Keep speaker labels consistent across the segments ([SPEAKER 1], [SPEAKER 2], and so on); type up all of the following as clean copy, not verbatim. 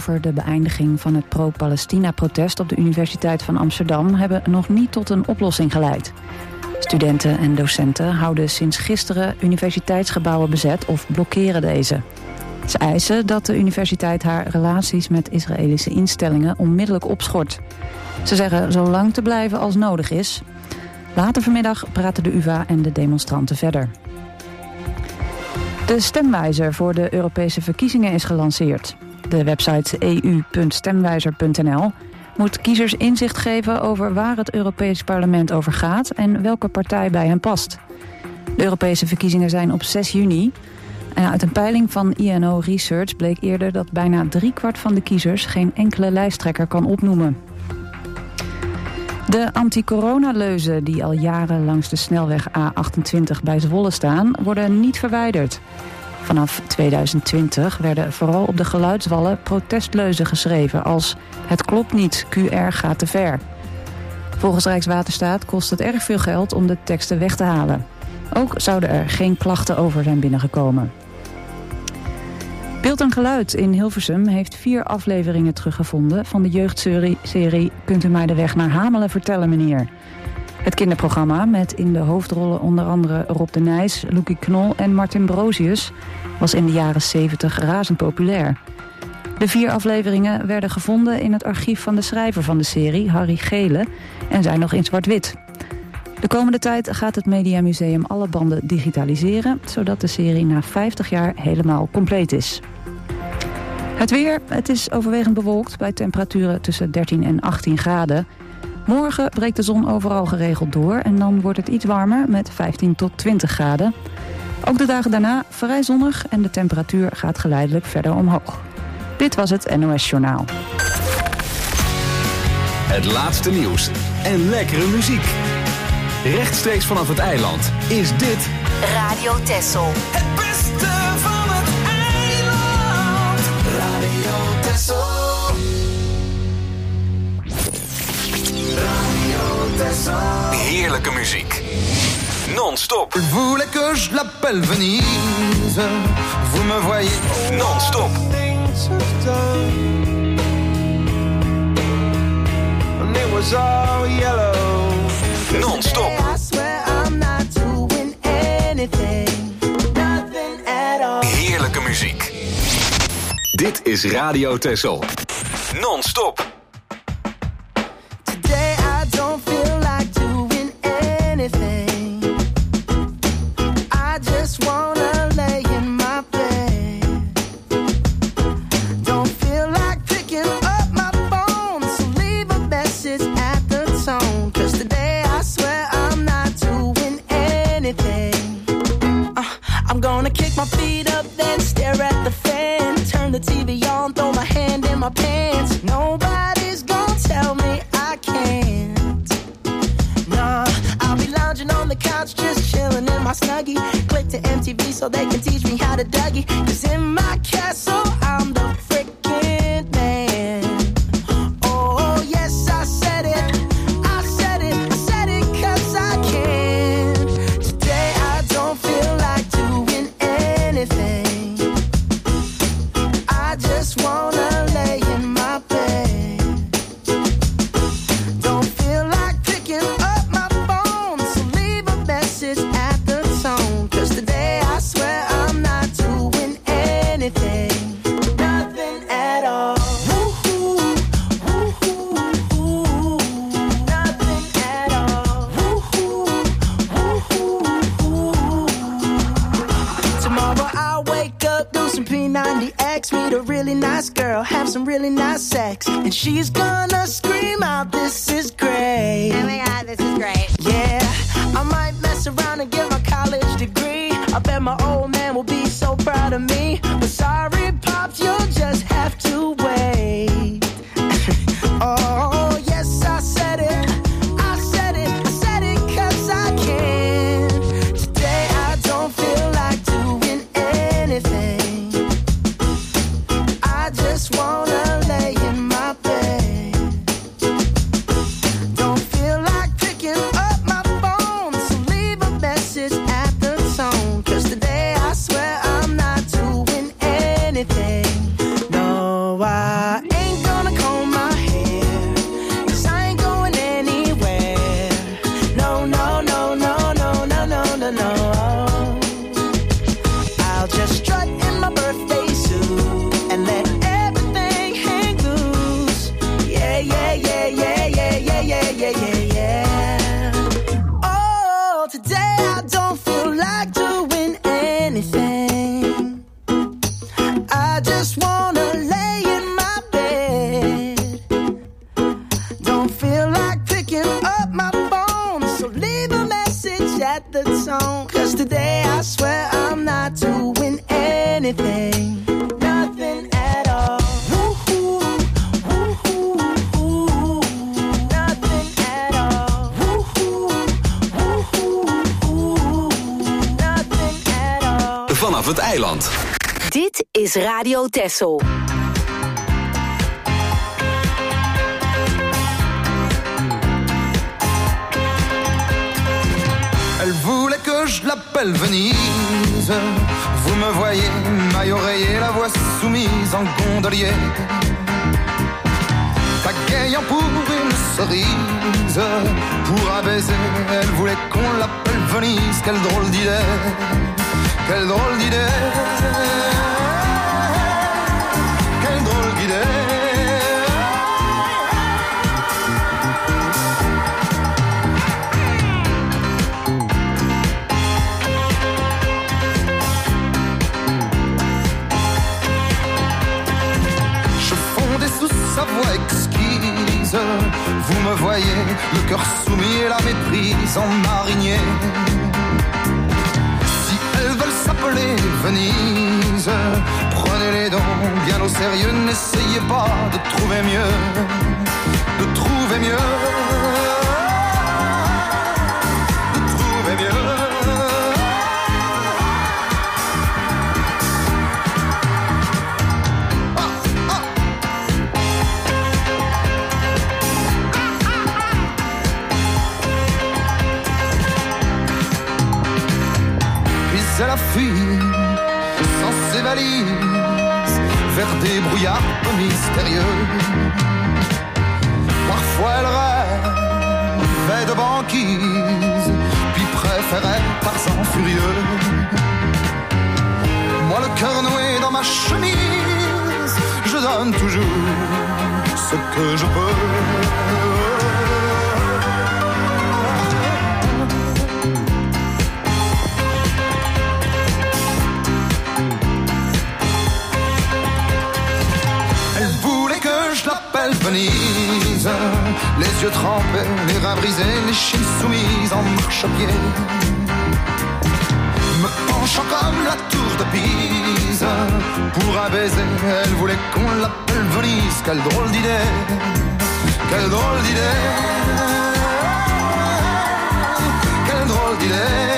[SPEAKER 1] over de beëindiging van het pro-Palestina-protest op de Universiteit van Amsterdam hebben nog niet tot een oplossing geleid. Studenten en docenten houden sinds gisteren universiteitsgebouwen bezet of blokkeren deze. Ze eisen dat de universiteit haar relaties met Israëlische instellingen onmiddellijk opschort. Ze zeggen zo lang te blijven als nodig is. Later vanmiddag praten de UvA en de demonstranten verder. De stemwijzer voor de Europese verkiezingen is gelanceerd. De website eu.stemwijzer.nl moet kiezers inzicht geven over waar het Europees Parlement over gaat en welke partij bij hen past. De Europese verkiezingen zijn op 6 juni. En uit een peiling van INO Research bleek eerder dat bijna 3/4 van de kiezers geen enkele lijsttrekker kan opnoemen. De anti-coronaleuzen die al jaren langs de snelweg A28 bij Zwolle staan, worden niet verwijderd. Vanaf 2020 werden vooral op de geluidswallen protestleuzen geschreven als "Het klopt niet, QR gaat te ver". Volgens Rijkswaterstaat kost het erg veel geld om de teksten weg te halen. Ook zouden er geen klachten over zijn binnengekomen. Beeld en Geluid in Hilversum heeft 4 afleveringen teruggevonden van de jeugdserie Kunt u mij de weg naar Hamelen vertellen, meneer? Het kinderprogramma met in de hoofdrollen onder andere Rob de Nijs, Loekie Knol en Martin Brosius was in de jaren 70 razend populair. De 4 afleveringen werden gevonden in het archief van de schrijver van de serie, Harry Gele, en zijn nog in zwart-wit. De komende tijd gaat het Mediamuseum alle banden digitaliseren, zodat de serie na 50 jaar helemaal compleet is. Het weer, het is overwegend bewolkt bij temperaturen tussen 13 en 18 graden. Morgen breekt de zon overal geregeld door en dan wordt het iets warmer met 15 tot 20 graden. Ook de dagen daarna vrij zonnig en de temperatuur gaat geleidelijk verder omhoog. Dit was het NOS Journaal.
[SPEAKER 2] Het laatste nieuws en lekkere muziek. Rechtstreeks vanaf het eiland is dit
[SPEAKER 3] Radio Texel.
[SPEAKER 4] Het beste van het eiland. Radio Texel. Radio Texel.
[SPEAKER 2] heerlijke muziek. Non-stop.
[SPEAKER 4] Voulais que je l'appelle Venise. Vous me voyez.
[SPEAKER 2] Non-stop.
[SPEAKER 4] And it was all yellow.
[SPEAKER 2] Non-stop.
[SPEAKER 5] I swear I'm not doing anything, nothing at all.
[SPEAKER 2] Heerlijke muziek. Dit is Radio Texel. Non-stop.
[SPEAKER 5] Today I don't feel like doing anything. I just wanna lay in my bed. Don't feel like picking up my phone, so leave a message at the tone. 'Cause today I swear I'm not doing anything. I'm gonna kick my feet up, then stare at the fan. Turn the TV on, throw my hand in my pants. Nobody's gonna tell me I can't. Nah, I'll be lounging on the couch, just chilling in my Snuggie. Click to MTV so they can teach me how to Dougie. 'Cause in my castle, I'm the freaking man. Oh, yes, I said it. I said it. I said it 'cause I can. Today I don't feel like doing anything. I just wanna lay in my bed. Don't feel like picking up my phone, so leave a message at the tone. 'Cause today I swear I'm not doing anything, nothing at all. Woo-hoo, woo-hoo, woo-hoo, nothing at all. Woo-hoo, woo-hoo, woo-hoo. Tomorrow I'll wake up, do some P90X, meet a really nice girl, have some really nice sex, and she's gonna scream out, "This is great."
[SPEAKER 3] Oh my God, this is great.
[SPEAKER 5] Yeah, I might mess around and get my college degree. I bet my old man will be so proud of me. But sorry, Pops, you'll just have to wait. Oh, yes, I said it. I said it. I said it 'cause I can. Today I don't feel like doing anything. I just wanna lay in my bed. Don't feel like picking up my phone, so leave a message at the tone. 'Cause today I swear I'm not doing anything,
[SPEAKER 2] het eiland.
[SPEAKER 3] Dit is Radio Texel.
[SPEAKER 4] Elle voulait que je l'appelle Venise. Vous me voyez, maille oreiller, la voix soumise en gondolier. Pagayant pour une cerise, pour un baiser, elle voulait qu'on l'appelle Venise. Quelle drôle d'idée, quelle drôle d'idée, quelle drôle d'idée. Sa voix exquise, vous me voyez, le cœur soumis et la méprise en marinier. Si elles veulent s'appeler Venise, prenez-les donc bien au sérieux, n'essayez pas de trouver mieux, de trouver mieux, de trouver mieux. Elle a fui sans ses valises vers des brouillards peu mystérieux. Parfois elle rêvait de banquise, puis préférait Tarzan furieux. Moi le cœur noué dans ma chemise, je donne toujours ce que je peux. Venise, les yeux trempés, les reins brisés, les chines soumises en marchepied. Me penchant comme la tour de Pise, pour un baiser, elle voulait qu'on l'appelle Venise. Quelle drôle d'idée, quelle drôle d'idée, quelle drôle d'idée.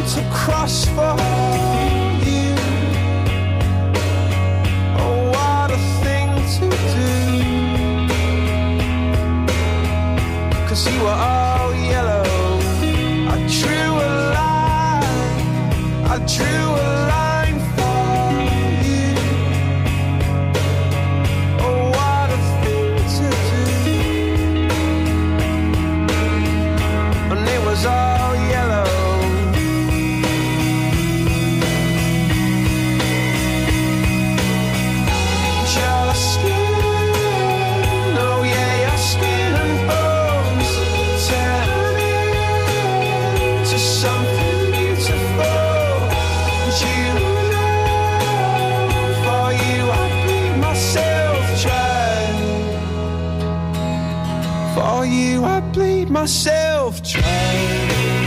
[SPEAKER 6] to cross for you. Oh, what a thing to do. 'Cause you were all yellow. I drew a line for you. Oh, what a thing to do. And it was all yellow. Your skin, oh yeah, your skin and bones turn into something beautiful. You know, for you I bleed myself dry. For you I bleed myself dry.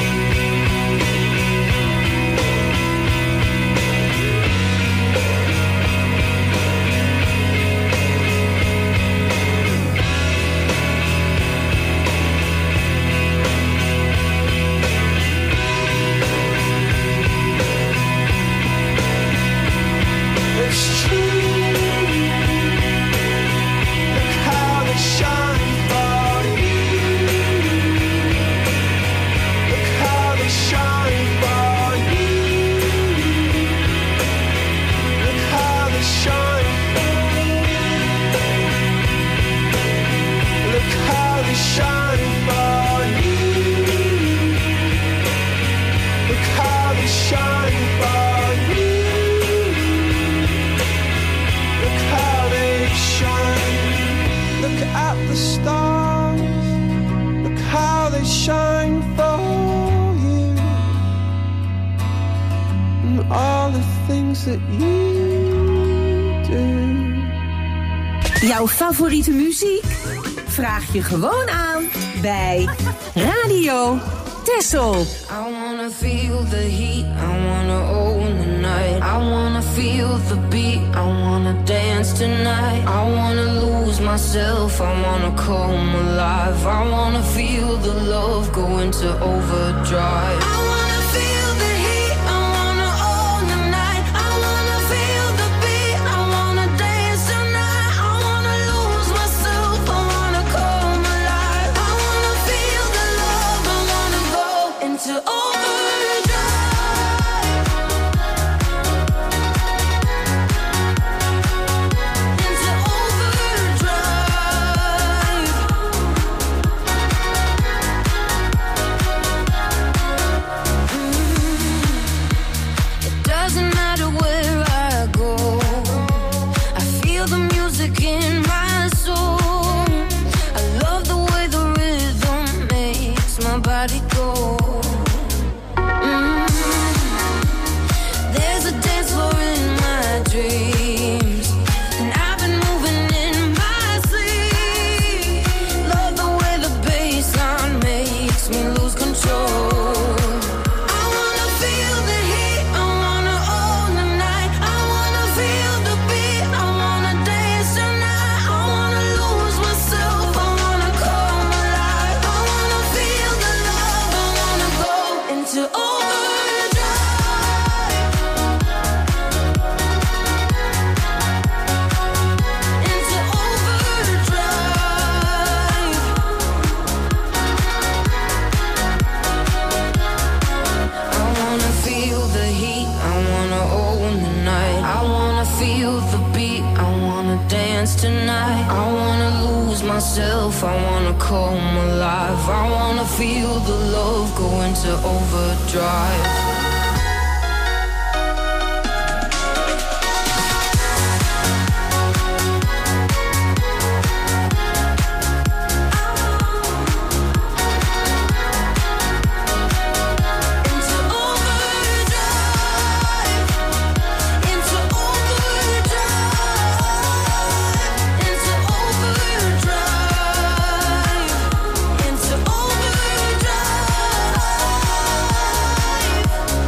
[SPEAKER 6] It's true. Look how they shine for you. Look how they shine for you. Look how they shine for you. Look how they shine for you. Look how they shine for you. Look how they shine. Look at the stars. Look how they shine for you. And all the things that you do.
[SPEAKER 3] Jouw favoriete muziek? Vraag je gewoon aan bij Radio Texel.
[SPEAKER 7] I wanna feel the heat, I wanna own the night. I wanna feel the beat, I wanna dance tonight. I wanna lose myself, I wanna come alive. I wanna feel the love go into overdrive. I wanna feel the heat, I wanna own the night. I wanna feel the beat, I wanna dance tonight. I wanna lose myself, I wanna come alive. I wanna feel the love, I wanna go into overdrive. Into overdrive. It doesn't matter where I go, I feel the music in my soul. I love the way the rhythm makes my body go. There's a dance floor in my dreams, and I've been moving in my sleep. Love the way the bassline makes me lose control. I wanna feel the heat, I wanna own the night. I wanna feel the beat, I wanna dance tonight. I wanna lose myself, I wanna come alive. I wanna feel the love, I wanna go into overdrive. Into overdrive. I wanna feel the heat, I wanna own the night. I wanna feel the beat, I wanna dance tonight. I wanna lose myself, I wanna come alive. I wanna feel the love go into overdrive. Into overdrive. Into overdrive. Into overdrive. Into overdrive.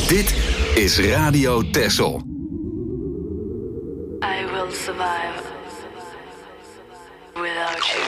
[SPEAKER 2] Dit is Radio Texel.
[SPEAKER 8] I will survive without you.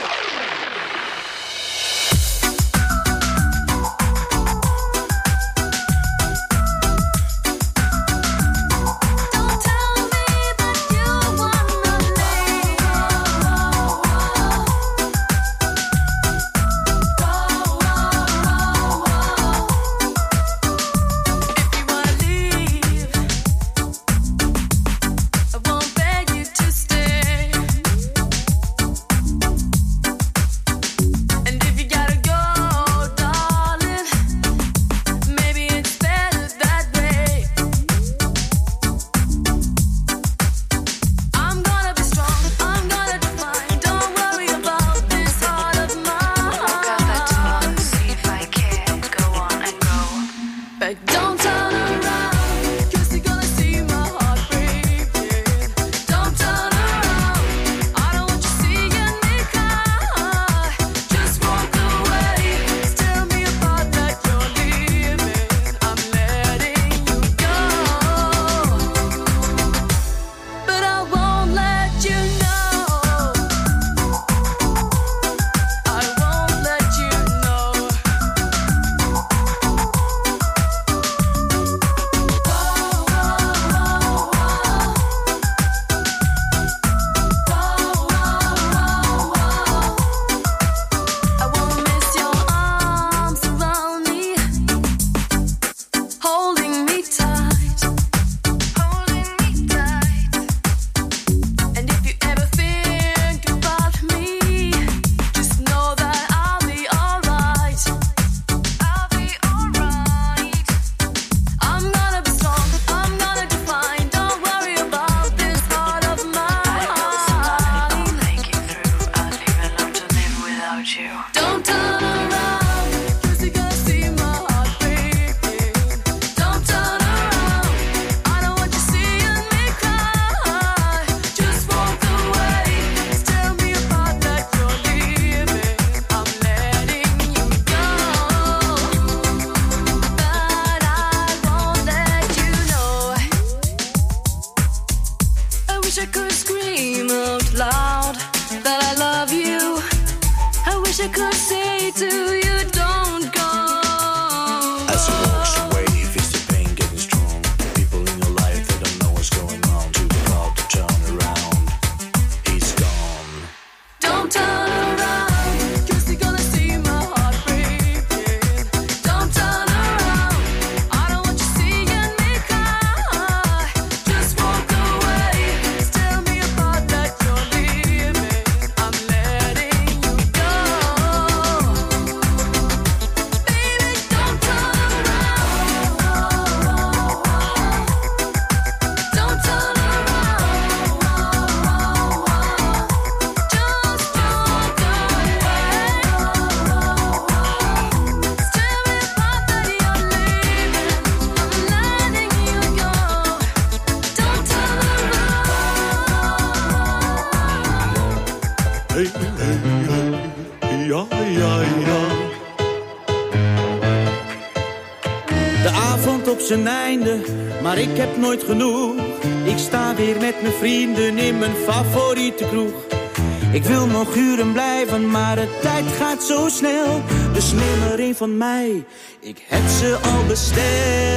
[SPEAKER 9] Zijn einde, maar ik heb nooit genoeg. Ik sta weer met mijn vrienden in mijn favoriete kroeg. Ik wil nog uren blijven, maar de tijd gaat zo snel. Dus neem er een van mij, ik heb ze al besteld.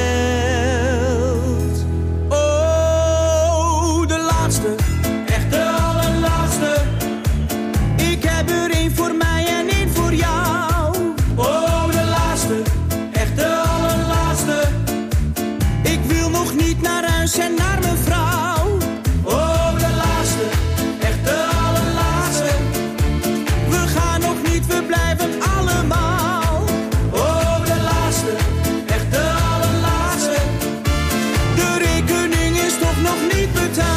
[SPEAKER 9] Oh, de laatste, echt de allerlaatste. Ik heb er een voor mij en een voor jou. Oh, de laatste, echt de allerlaatste. Ik wil nog niet naar huis en naar mijn vrouw. Oh, de laatste, echt de allerlaatste. We gaan nog niet, we blijven allemaal. Oh, de laatste, echt de allerlaatste. De rekening is toch nog niet betaald.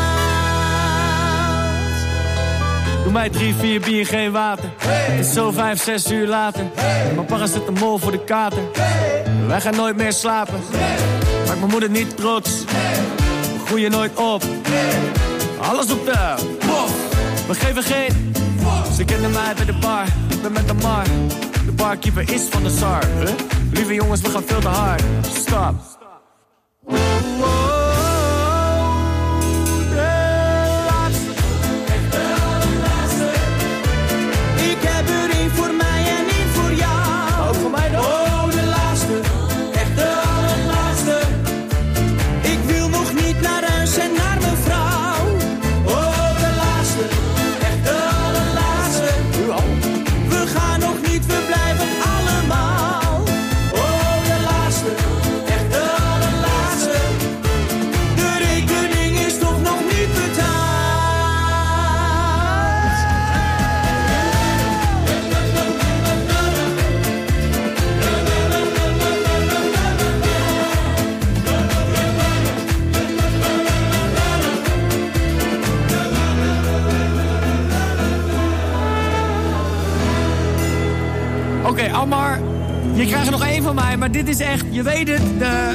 [SPEAKER 10] Doe mij 3, 4 bier, geen water. Het is zo 5, 6 uur later. Mijn paracetamol voor de kater. Wij gaan nooit meer slapen. Maak mijn moeder niet trots. We groeien nooit op. Alles op de bof. We geven geen. Ze kennen mij bij de bar. Ik ben met de mar. De barkeeper is van de SAR. Lieve jongens, we gaan veel te hard. Stop. Je krijgt er nog één van mij, maar dit is echt, je weet het, de...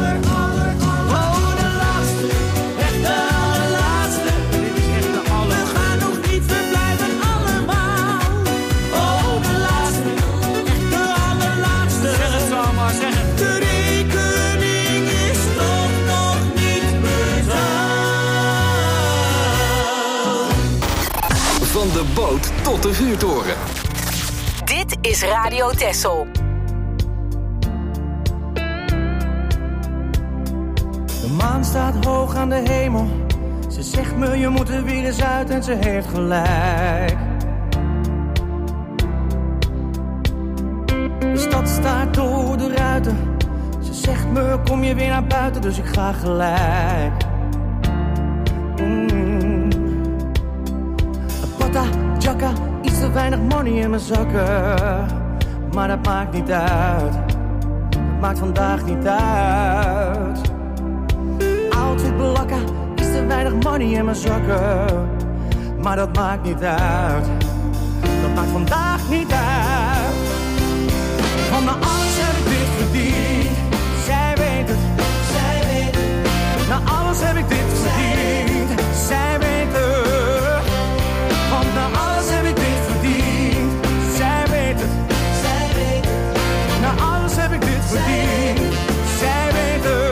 [SPEAKER 9] de laatste, echt de allerlaatste.
[SPEAKER 10] Dit is echt de aller...
[SPEAKER 9] We gaan nog niet, we blijven allemaal. Oh, de laatste, echt de allerlaatste.
[SPEAKER 10] Zeg het zo maar, zeg het.
[SPEAKER 9] De rekening is toch nog niet betaald.
[SPEAKER 2] Van de boot tot de vuurtoren.
[SPEAKER 3] Dit is Radio Texel.
[SPEAKER 9] De maan staat hoog aan de hemel. Ze zegt me je moet er weer eens uit en ze heeft gelijk. De stad staart door de ruiten. Ze zegt me kom je weer naar buiten, dus ik ga gelijk. Pata, jacka, iets te weinig money in mijn zakken. Maar dat maakt niet uit. Dat maakt vandaag niet uit. Outfit belakka, iets te weinig money in mijn zakken. Maar dat maakt niet uit. Dat maakt vandaag niet uit. Van na alles heb ik dit verdiend. Zij weet het, zij weet het. Na alles heb ik dit verdiend. Zij weet het. Want na alles heb ik dit verdiend. Zij weet het, zij weet het. Na alles heb ik dit verdiend. Zij weet het.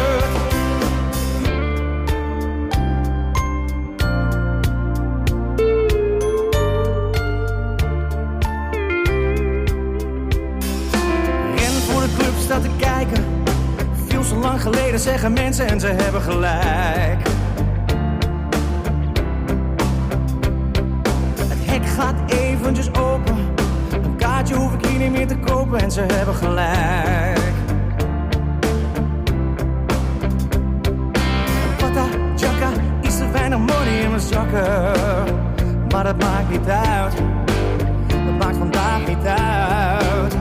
[SPEAKER 9] Staat te kijken. Veel zo lang geleden zeggen mensen en ze hebben gelijk. Het hek gaat eventjes open. Een kaartje hoef ik hier niet meer te kopen en ze hebben gelijk. Pata, jacka, iets te weinig money in mijn zakken. Maar dat maakt niet uit. Dat maakt vandaag niet uit.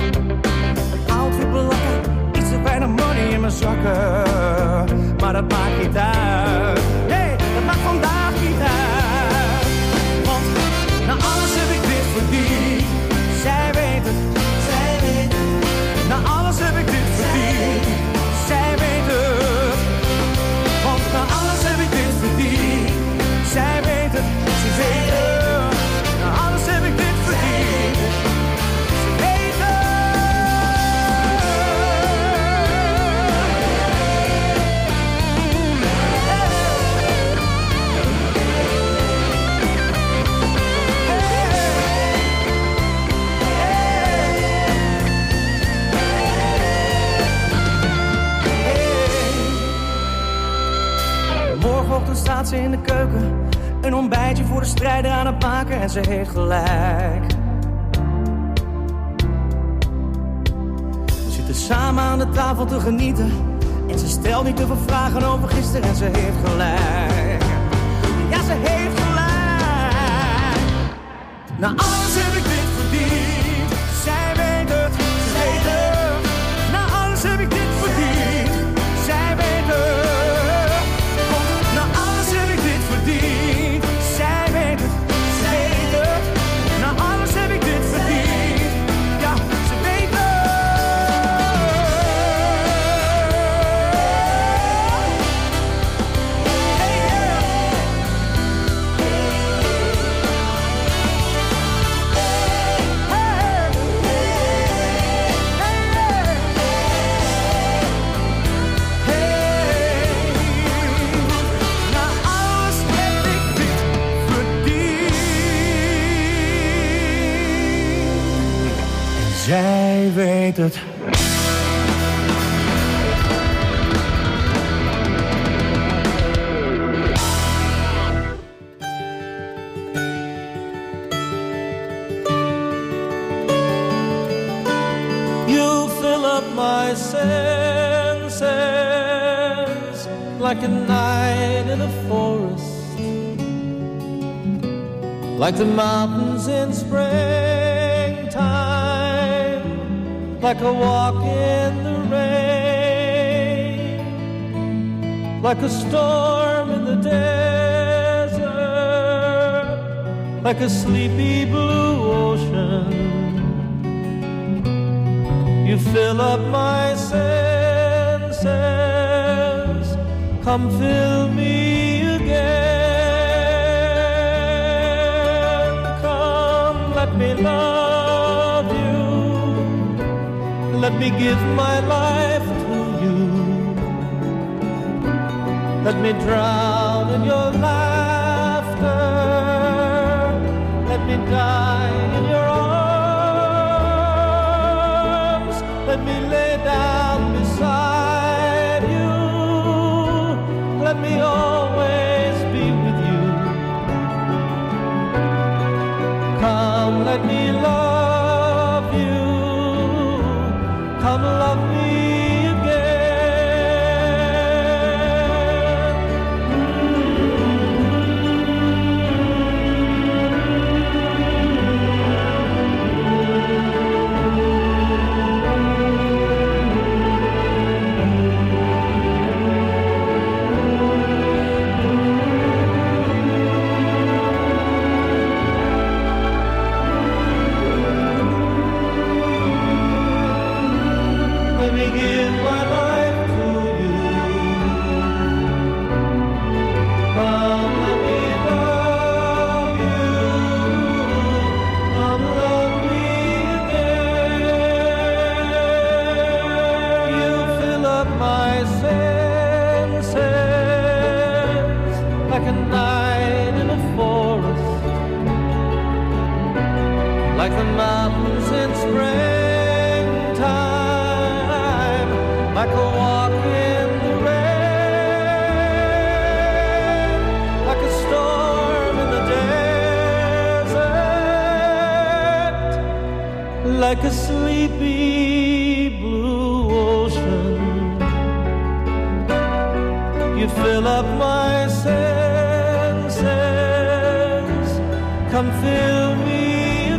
[SPEAKER 9] Iets te weinig money in mijn zakken. Maar dat maakt niet uit. Nee, dat maakt vandaag niet uit. Want na alles heb ik dit verdiend. Zij weet het, zij weet het. Na alles heb ik dit verdiend. Zij weet het. Want na alles heb ik dit verdiend. Zij weet het, ze weet het. Na alles heb ik dit verdiend. Ze weet het. Morgenochtend staat ze in de keuken. Een ontbijtje voor de strijder aan het maken en ze heeft gelijk. We zitten samen aan de tafel te genieten. En ze stelt niet te veel vragen over gisteren en ze heeft gelijk. Ja, ze heeft gelijk. Na alles heb ik dit verdiend. Zij weet het, ze weet het. Na alles heb ik dit verdiend. Zij weet het. Na alles heb ik dit verdiend. Zij weet het, ze weet het. Na alles heb ik dit verdiend. Ja, ze weet het. Zij weet het.
[SPEAKER 8] You fill up my senses like a night in a forest, like the mountains in springtime, like a walk in the rain, like a storm in the desert, like a sleepy blue ocean. You fill up my senses. Come fill me again. Come, let me love you. Let me give my life to you. Let me drown in your laughter. Let me die in your arms. Let me lay down beside you. Let me always be with you. Come, let me love you. Come, love me. Like a sleepy blue ocean, you fill up my senses. Come fill me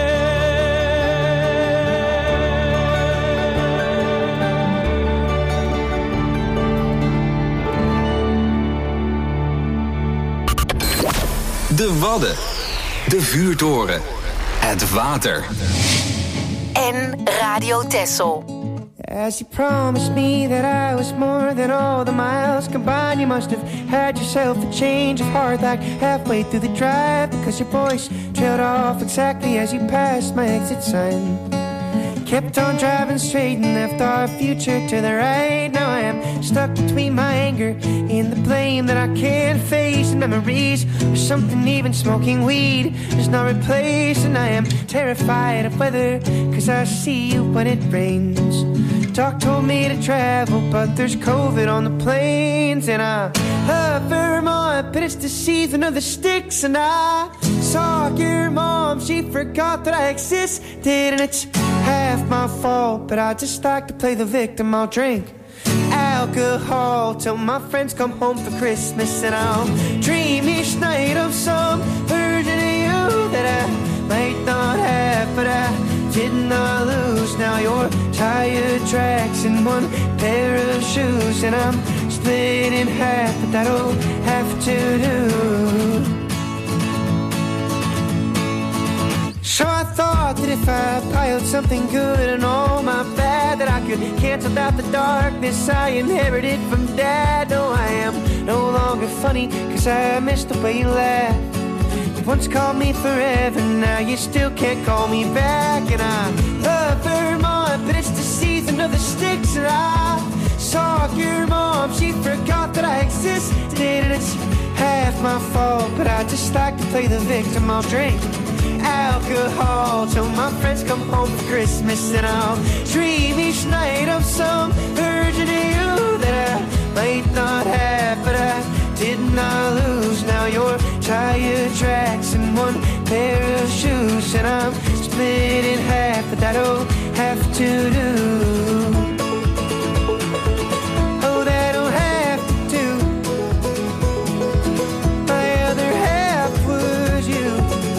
[SPEAKER 8] again.
[SPEAKER 2] De Wadden, de Vuurtoren, het water.
[SPEAKER 3] En Radio Texel.
[SPEAKER 11] As you promised me that I was more than all the miles combined, you must have had yourself a change of heart like halfway through the drive, because your voice trailed off exactly as you passed my exit sign. Kept on driving straight and left our future to the right. Now I am stuck between my anger and the blame that I can't face, and memories of something even smoking weed does not replace. And I am terrified of weather, cause I see you when it rains. Doc told me to travel, but there's COVID on the planes. And I love Vermont, but it's the season of the sticks. And I saw your mom, she forgot that I existed. And it's half my fault, but I just like to play the victim. I'll drink alcohol till my friends come home for Christmas, and I'll dream each night of some version of you that I might not have, but I did not lose. Now your tire tracks in one pair of shoes, and I'm split in half, but that'll have to do. So I thought that if I piled something good and all my bad, that I could cancel out the darkness I inherited from Dad. No, I am no longer funny, cause I missed the way you laughed. You once called me forever, now you still can't call me back. And I love Vermont, but it's the season of the sticks. And I saw your mom, she forgot that I existed. And it's half my fault, but I just like to play the victim. I'll drink alcohol till my friends come home for Christmas, and I'll dream each night of some version of you that I might not have, but I did not lose. Now your tire tracks in one pair of shoes, and I'm split in half, but that'll have to do. Oh, that'll have to do. My other half was you.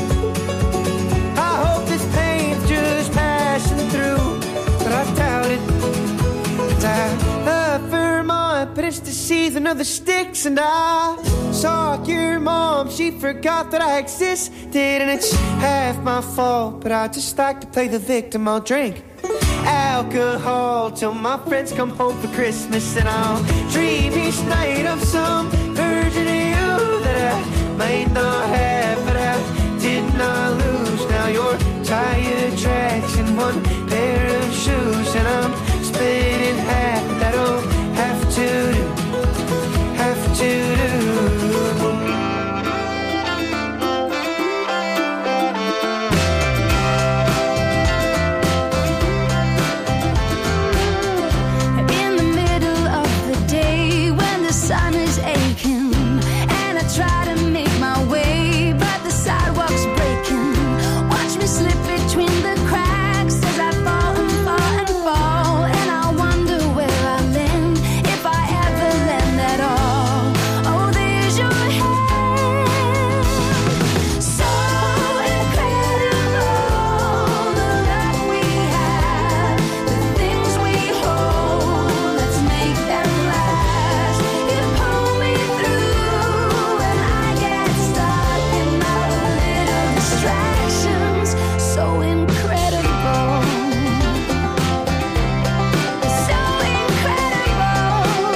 [SPEAKER 11] But it's the season of the sticks, and I saw your mom, she forgot that I existed, and it's half my fault, but I just like to play the victim. I'll drink alcohol till my friends come home for Christmas, and I'll dream each night of some version of you that I might not have, but I did not lose. Now you're tire tracks and one pair of shoes, and I'm split in half. That'll have to do, have to do.
[SPEAKER 7] Sun is aching, and I try to make my way, but the sidewalk's breaking. Watch me slip between the cracks as I fall and fall and fall, and I wonder where I land, if I ever land at all. Oh, there's your hand, so incredible, the love we have, the things we hold, let's make them last. Pull me through when I get stuck in my little distractions. So incredible, so incredible.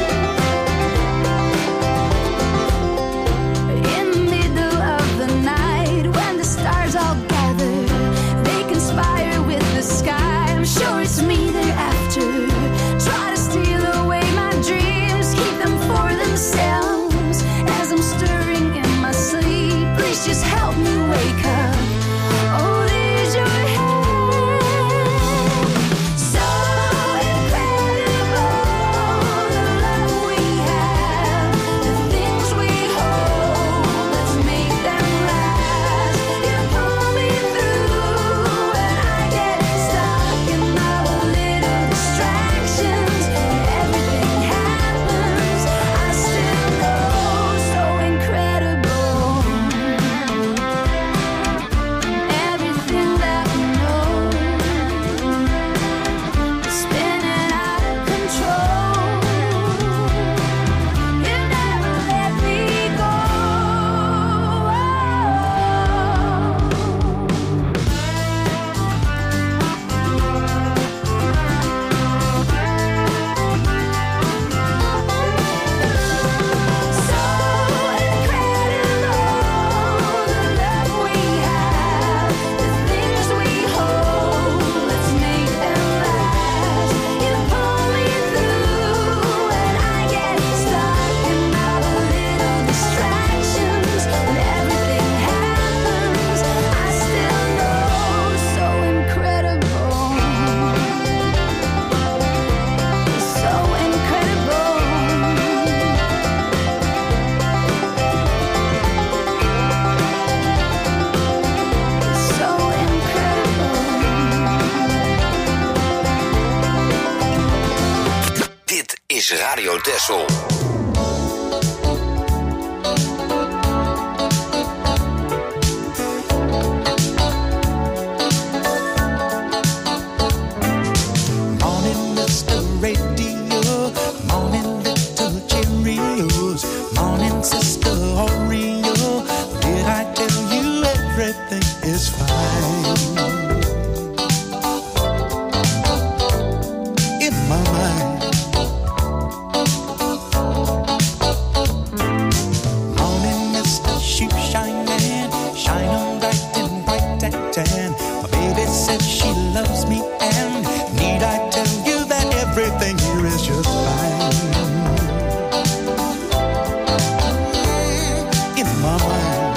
[SPEAKER 7] In the middle of the night, when the stars all gather, they conspire with the sky. I'm sure it's me they're after. Try to steal away my dreams, keep them for themselves. As I'm stirring in my sleep, please just help me wake up. Oh, there's your hand, so incredible, the love we have, the things we hold, let's make them last. You pull me through when I get stuck in my little distractions. Everything happens, I still know, so incredible. Everything that we know is spinning out of control. You never let me go. So incredible, the love we have, the things we hold, let's make them last. You pull me through when I get stuck in my little distractions. When everything happens, I still know, so incredible, so incredible. So incredible.
[SPEAKER 12] Dit is Radio Texel.
[SPEAKER 9] Morning, Mr. Radio. Morning, little Cheerios. Morning, Sister Oreo. Did I tell you everything is fine? In my mind. Morning, Mr. Shoe Shining. Shine on bright and bright and tan. My baby says she loves me, and need I tell you that everything here is just fine? In my mind.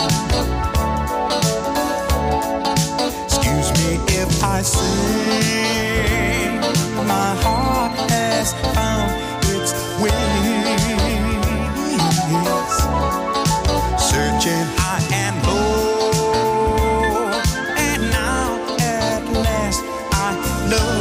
[SPEAKER 9] Excuse me if I say my heart has found its wings, searching high and low, and now at last I know.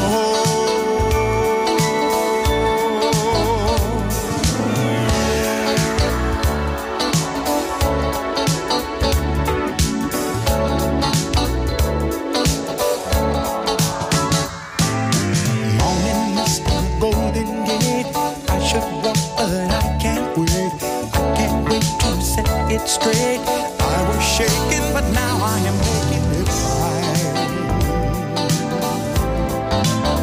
[SPEAKER 9] Morning, Mr. Golden Gate. I should walk, but I can't wait. I can't wait to set it straight. I was shaking, but now I am making it right.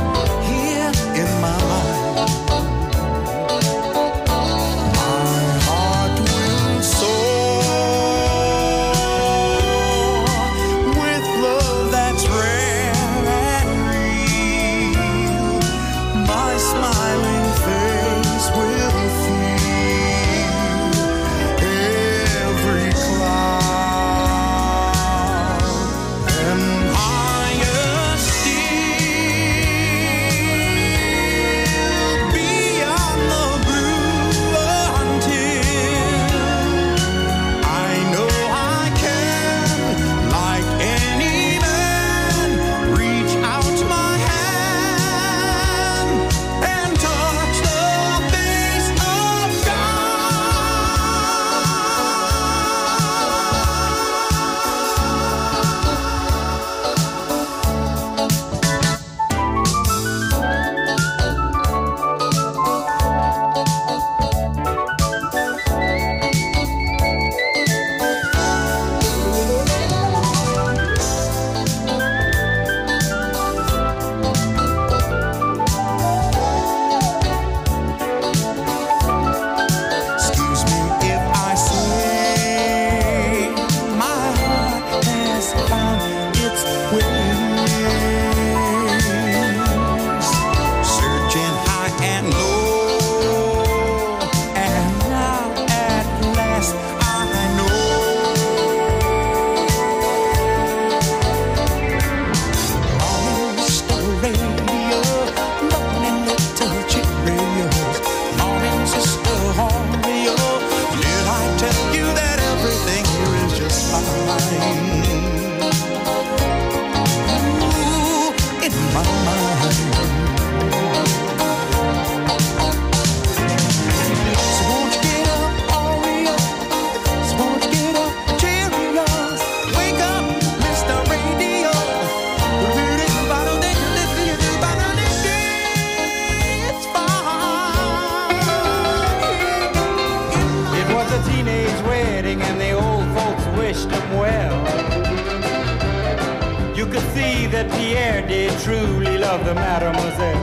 [SPEAKER 9] that Pierre did truly love the mademoiselle.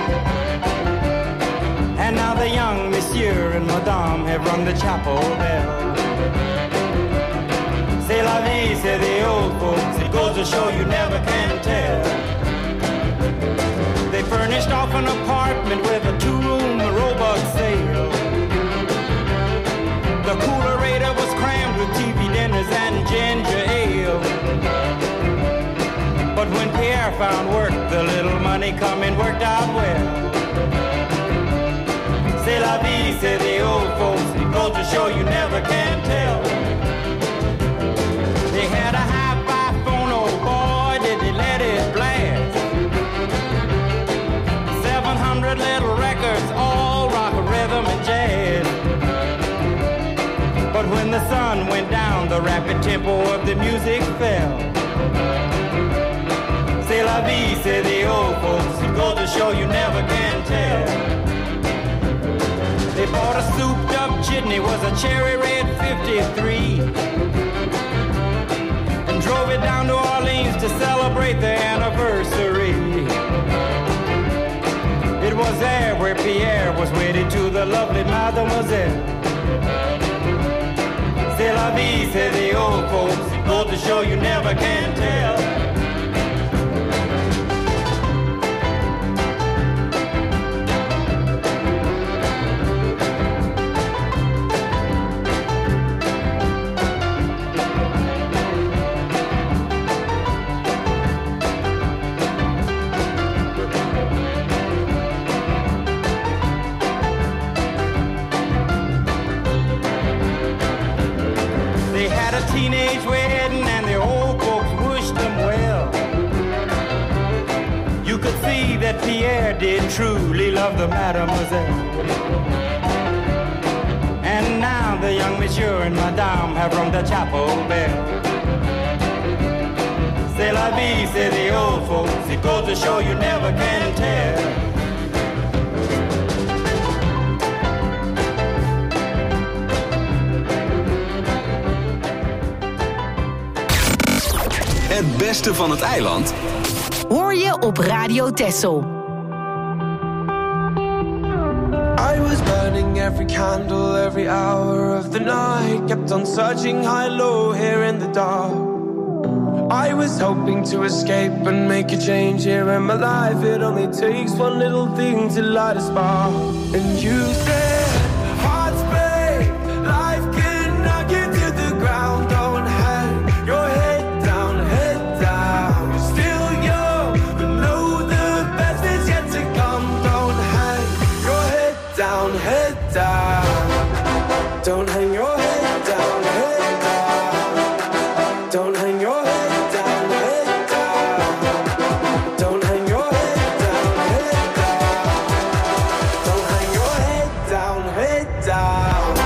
[SPEAKER 9] And now the young monsieur and madame have rung the chapel bell. C'est la vie, say the old folks, it goes to show you never can tell. They furnished off an apartment with a 2-room robot sale. The coolerator was crammed with TV dinners and ginger ale. But when Pierre found work, the little money coming worked out well. C'est la vie, say the old folks, it goes to show you never can tell. They had a hi-fi phone, oh boy, did they let it blast. 700 little records, all rock, rhythm, and jazz. But when the sun went down, the rapid tempo of the music fell. C'est la vie, say the old folks, it goes to show you never can tell. They bought a souped-up jitney, was a cherry red 53, and drove it down to Orleans to celebrate their anniversary. It was there where Pierre was wedded to the lovely mademoiselle. C'est la vie, say the old folks, it goes to show you never can tell. Teenage wedding and the old folks wished them well. You could see that Pierre did truly love the mademoiselle. And now the young monsieur and madame have rung the chapel bell. C'est la vie, say the old folks, it goes to show you never can tell.
[SPEAKER 2] Het beste van het eiland
[SPEAKER 3] hoor je op Radio Texel.
[SPEAKER 13] I was burning every candle, every hour of the night. Kept on searching high, low, here in the dark. I was hoping to escape and make a change here in my life. It only takes one little thing to light a spark. And you said, hearts break, life can knock you to the ground. Don't hang your head. Don't hang your head down, head down. Don't hang your head down, head down. Don't hang your head down, head down. Don't hang your head down, head down.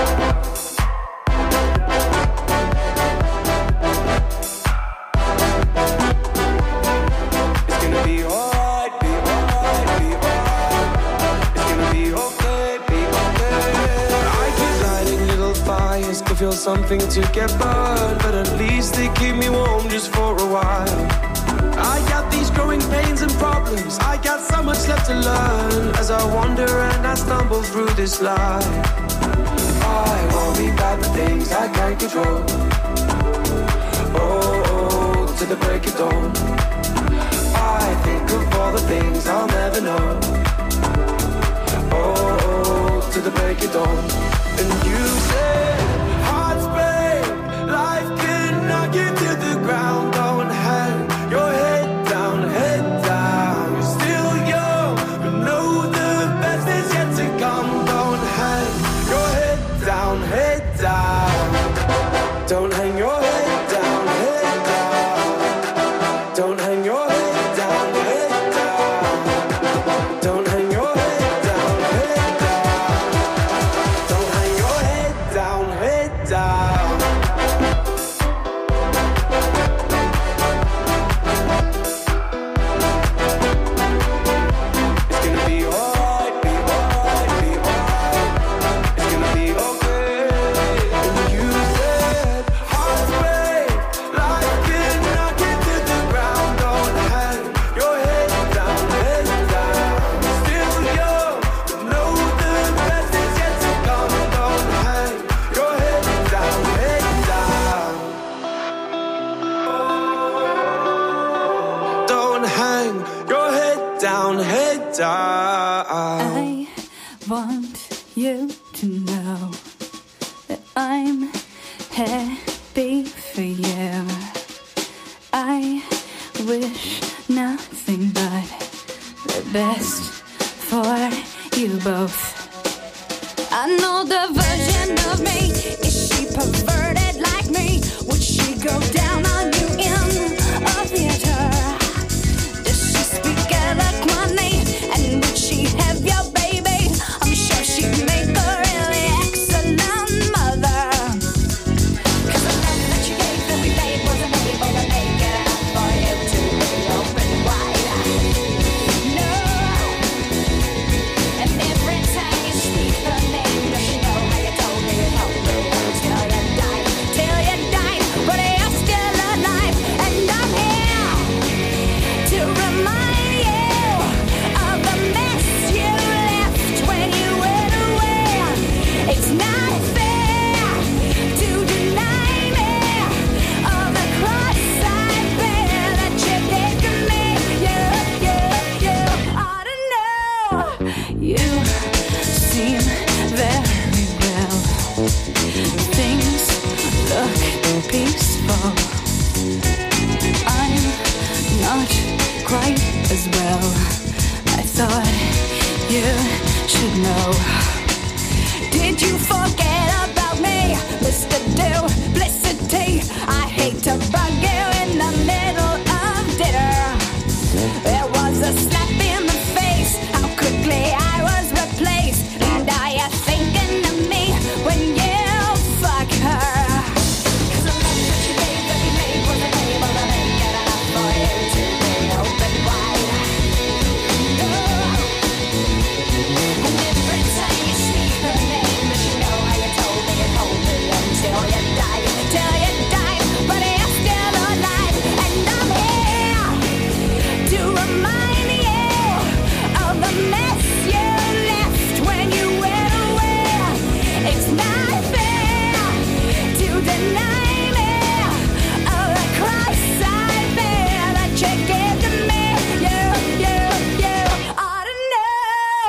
[SPEAKER 13] It's gonna be alright, be alright, be alright. It's gonna be okay, be okay. I keep lighting little fires to feel something to get burned, but at least they keep me warm just for a while. I got these growing pains and problems, I got so much left to learn as I wander and I stumble through this life. I worry about the things I can't control. Oh, to the break of dawn. I think of all the things I'll never know. Oh, to the break of dawn. And you said, hearts break, life can knock you to the ground. Don't hang your head down, head down. You're still young, but know the best is yet to come. Don't hang your head down, head down. Don't hang your head down, head down. Don't hang your head down, head down. Don't hang your head down, head down. Don't hang your head down, head down. It's gonna be alright, be alright, be alright. It's gonna be okay. And you said,
[SPEAKER 14] want you to know that I'm happy for you. I wish nothing but the best for you both. I know the version of me. Is she perverted like me? Would she go down on you in a theater? Does she speak eloquently? And would she have your baby? I'm sure she'd make a really excellent mother. 'Cause the love that you gave that we made wasn't able to make it enough for you to be open wide. No. And every time you speak her name, does she know how you told me you told me till you died? Till you died, but you're still alive. And I'm here to remind you of the mess you left when you went away. It's not fair to deny me of the cross I bear that you gave to me. You ought to know. You seem very well. Things look peaceful. I'm not quite as well. I thought you should know. Did you forget about me, Mr. Duplicity? I hate to bug you in the middle of dinner. There was a slap in the face, how quickly I was replaced. And are you thinking of me when you fuck her? 'Cause the love that you gave that we made wasn't able to make it enough for you to be open wide. No. And every time you speak her name, does she know how you told me until you died? Till you died, but you're still alive. And I'm here to remind you of the mess you left when you went away. It's not fair to deny me of the cross I bear that you gave to me. You ought to know.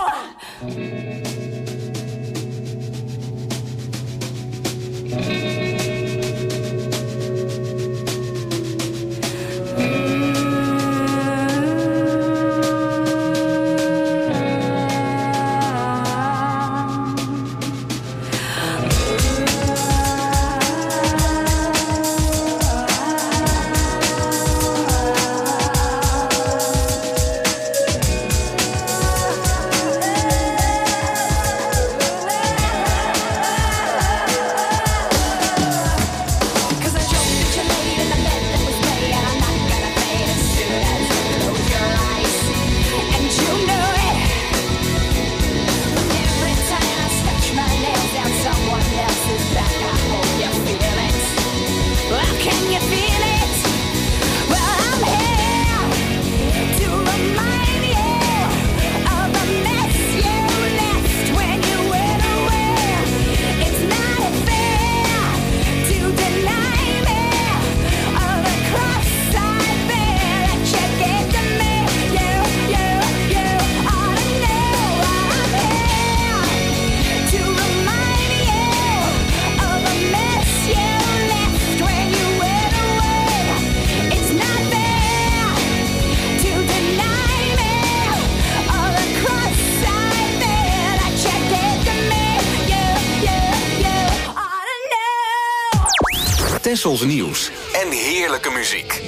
[SPEAKER 2] Tessels nieuws en heerlijke muziek.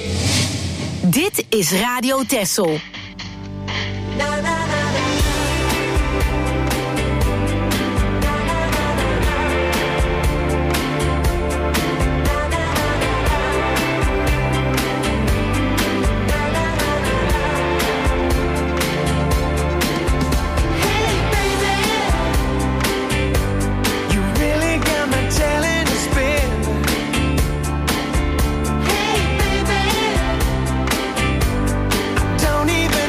[SPEAKER 3] Dit is Radio Tessel.
[SPEAKER 5] Don't even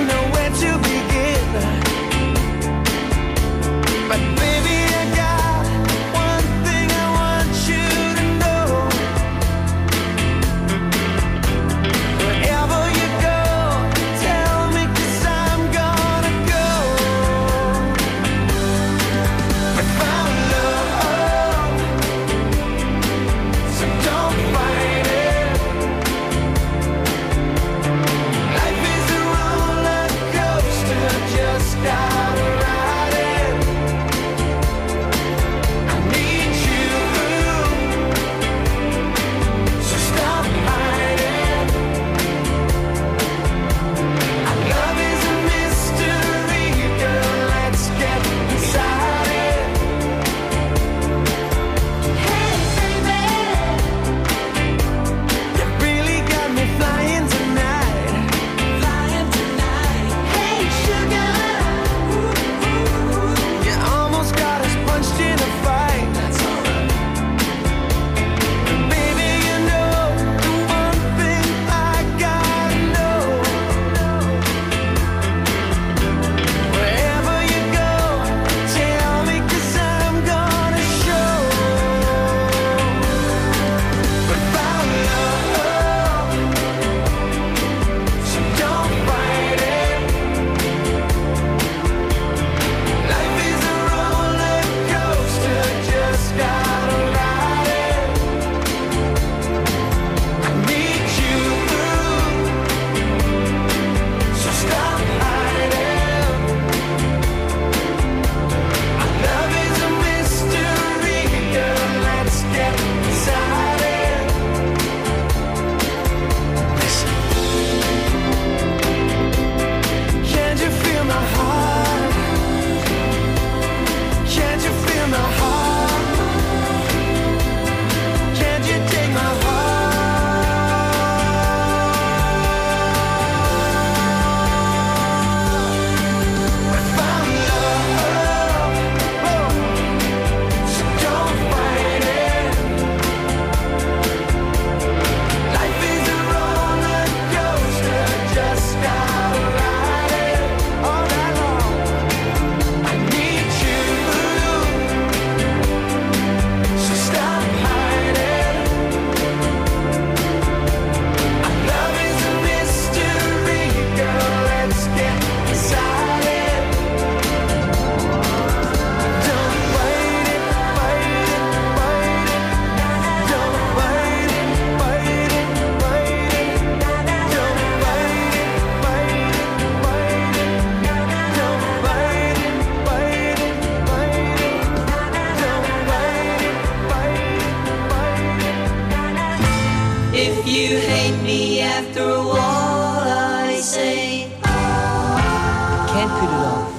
[SPEAKER 15] after a while I say, can't put it off.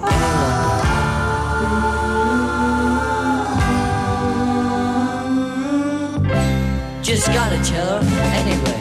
[SPEAKER 15] Just gotta tell her anyway.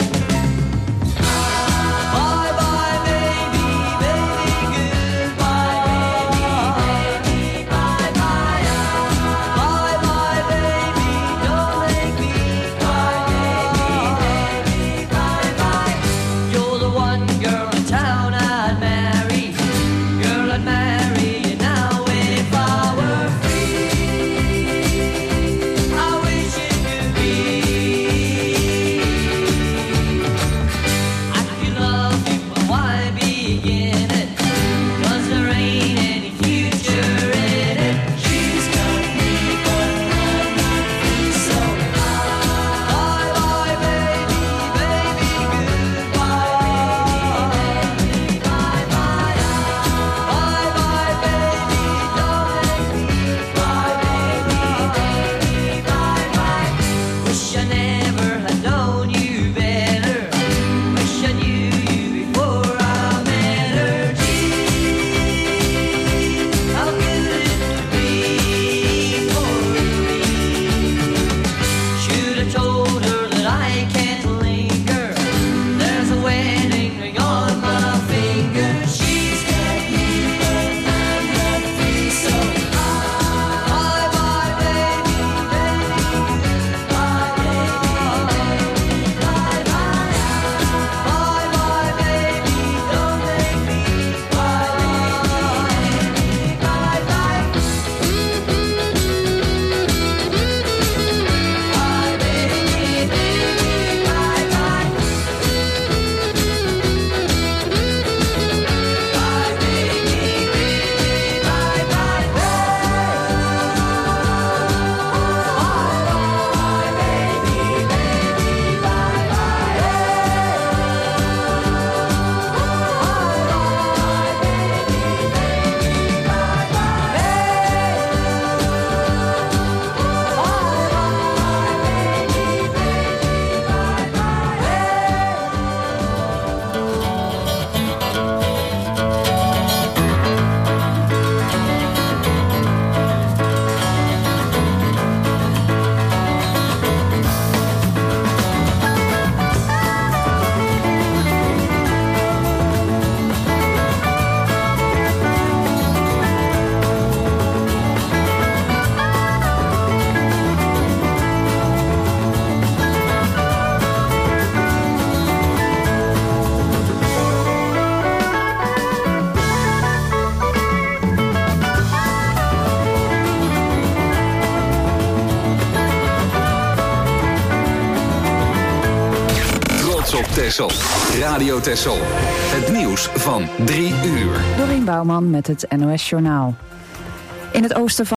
[SPEAKER 2] Texel. Radio Texel. Het nieuws van 3 uur.
[SPEAKER 1] Dorien Bouwman met het NOS Journaal. In het oosten van